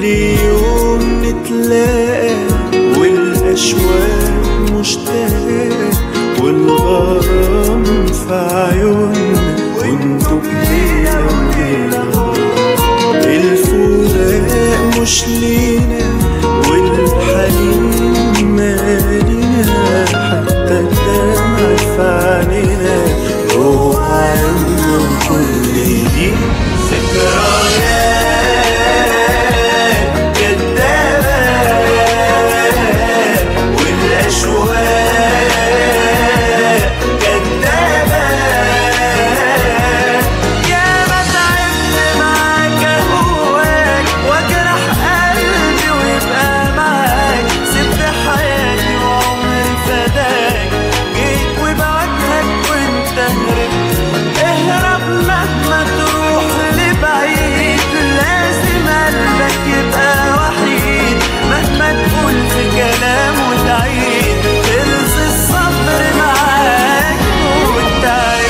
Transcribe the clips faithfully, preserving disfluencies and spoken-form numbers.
يوم نتلاقى والأشواق مشتاقة والغرام في عيوننا وانتو بليلة وليلة. الفراق مش لينا والحنين مالنا حتى الدمع في عينينا جوا عيوننا كل دي ذكريات كدابة والأشواق كدابة. يا ما تعبت معاك أهواك وأجرح قلبي ويبقى معاك سبت حياتي وعمري فداك جيت وبعدك وانت هربت. اهرب مهما تروح لبعيد لازم قلبك يبقى وحيد مهما تقول في كلام وتعيد خلص الصبر معاك والتعب.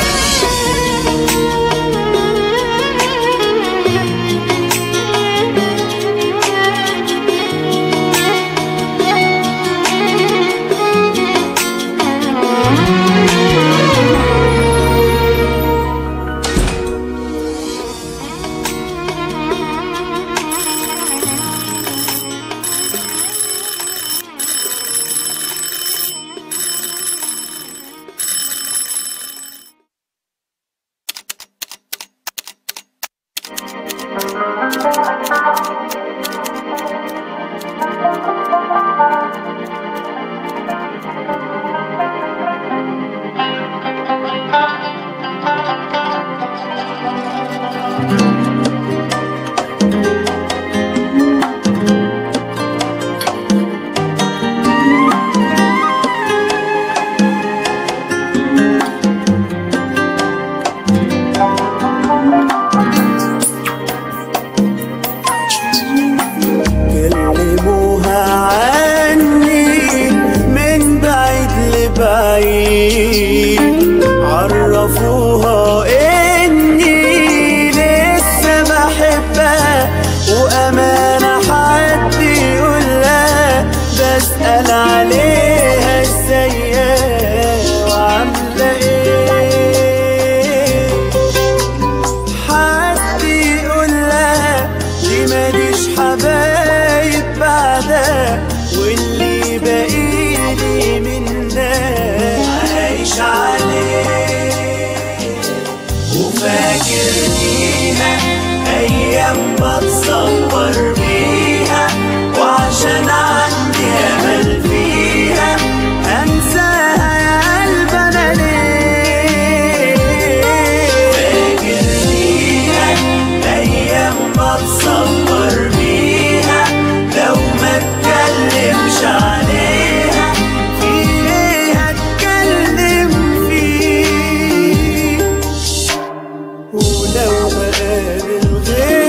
كلموها عني من بعيد لبعيد عرفوها اني لسه بحبها وامانة حد يقولها بسأل عليها ازيها وعاملة ايه. حد يقولها دي ماليش حبايب بعدها واللي باقيلي منها عايش عليه وفاكر بيها ايام بتصور بيها وعشان عندي امل فيها انساها يا قلب انا ليه. فاكر بيها ايام بتصور بيها لو ما اتكلمش عليها في ايه هتكلم فيه. ولو هقابل غير